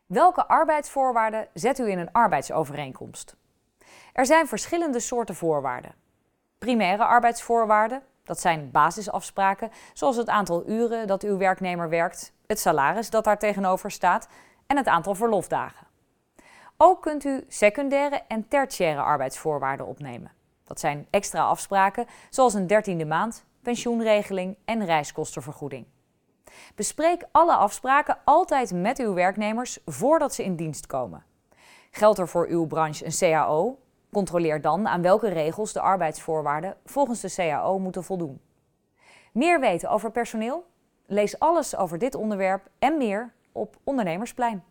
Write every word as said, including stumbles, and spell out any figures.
Welke arbeidsvoorwaarden zet u in een arbeidsovereenkomst? Er zijn verschillende soorten voorwaarden. Primaire arbeidsvoorwaarden, dat zijn basisafspraken zoals het aantal uren dat uw werknemer werkt, het salaris dat daar tegenover staat en het aantal verlofdagen. Ook kunt u secundaire en tertiaire arbeidsvoorwaarden opnemen. Dat zijn extra afspraken zoals een dertiende maand, pensioenregeling en reiskostenvergoeding. Bespreek alle afspraken altijd met uw werknemers voordat ze in dienst komen. Geldt er voor uw branche een C A O? Controleer dan aan welke regels de arbeidsvoorwaarden volgens de C A O moeten voldoen. Meer weten over personeel? Lees alles over dit onderwerp en meer op Ondernemersplein.